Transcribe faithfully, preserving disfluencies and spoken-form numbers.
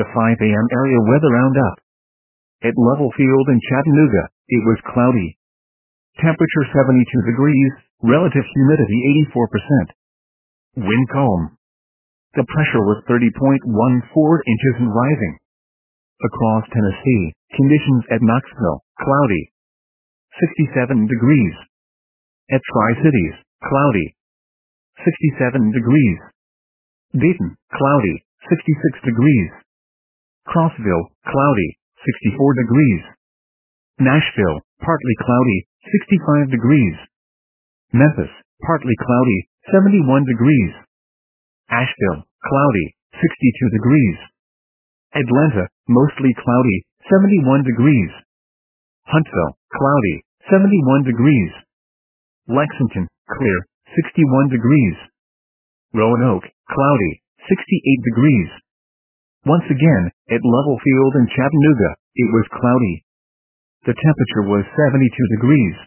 The five A M area weather roundup. At Level Field in Chattanooga, it was cloudy. Temperature seventy-two degrees, relative humidity eighty-four percent. Wind calm. The pressure was thirty point one four inches and rising. Across Tennessee, conditions at Knoxville, cloudy. sixty-seven degrees. At Tri-Cities, cloudy. sixty-seven degrees. Dayton, cloudy. sixty-six degrees. Crossville, cloudy. sixty-four degrees. Nashville, partly cloudy. sixty-five degrees. Memphis, partly cloudy. seventy-one degrees. Asheville, cloudy. sixty-two degrees. Atlanta, mostly cloudy. seventy-one degrees. Huntsville, cloudy. seventy-one degrees. Lexington, clear. sixty-one degrees. Roanoke, cloudy. sixty-eight degrees. Once again, at Level Field in Chattanooga, it was cloudy. The temperature was seventy-two degrees.